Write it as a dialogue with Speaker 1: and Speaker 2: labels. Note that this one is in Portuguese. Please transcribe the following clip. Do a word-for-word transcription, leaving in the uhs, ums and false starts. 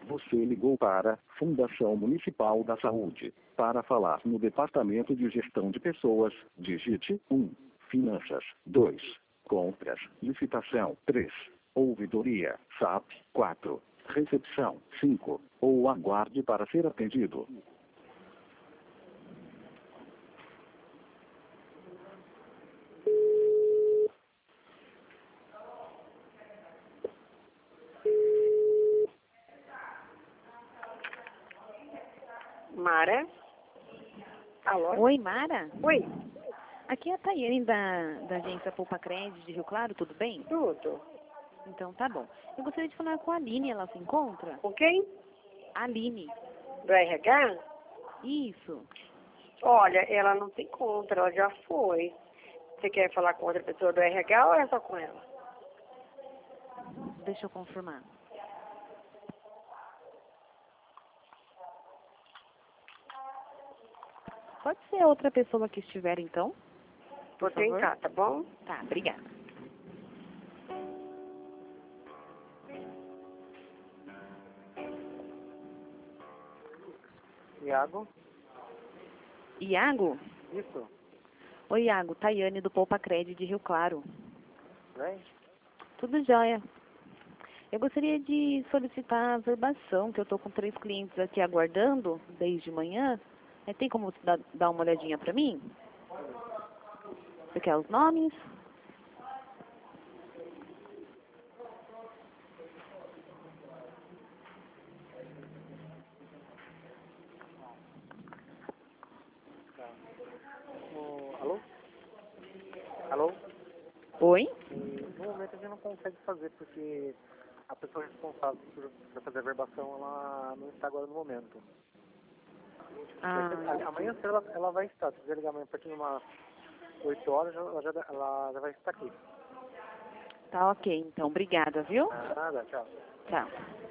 Speaker 1: Você ligou para Fundação Municipal da Saúde. Para falar no Departamento de Gestão de Pessoas, digite um. Finanças. dois. Compras. Licitação. três. Ouvidoria. S A P. quatro. Recepção. cinco. Ou aguarde para ser atendido.
Speaker 2: Mara? Alô?
Speaker 3: Oi, Mara?
Speaker 2: Oi,
Speaker 3: Aqui é a Tayane da, da agência Poupa Crédito de Rio Claro, tudo bem?
Speaker 2: tudo.
Speaker 3: Então tá bom. Eu gostaria de falar com a Aline, ela se encontra?
Speaker 2: Com quem?
Speaker 3: Aline.
Speaker 2: Do R H?
Speaker 3: Isso.
Speaker 2: Olha, ela não se encontra, ela já foi. Você quer falar com outra pessoa do R H ou é só com ela?
Speaker 3: Deixa eu confirmar. Pode ser outra pessoa que estiver, então?
Speaker 2: Vou
Speaker 3: Por favor?
Speaker 2: tentar, tá bom?
Speaker 3: Tá, obrigada.
Speaker 4: Iago?
Speaker 3: Iago?
Speaker 4: Isso?
Speaker 3: Oi, Iago. Tayane do Poupa Crédito de Rio Claro.
Speaker 4: Vem?
Speaker 3: Tudo jóia. Eu gostaria de solicitar a verbação, que eu estou com três clientes aqui aguardando desde manhã. É, tem como você dar, dar uma olhadinha para mim? Você quer os nomes?
Speaker 4: O... Alô? Alô?
Speaker 3: Oi?
Speaker 4: E, no momento a gente não consegue fazer, porque a pessoa responsável por, por fazer a verbação, ela não está agora no momento.
Speaker 3: Ah,
Speaker 4: Mas, amanhã cedo ela, ela vai estar. Se você ligar amanhã a partir de umas oito horas, ela já, ela já vai estar aqui.
Speaker 3: tá ok. Então, obrigada, viu?
Speaker 4: Nada, tchau.
Speaker 3: Tchau.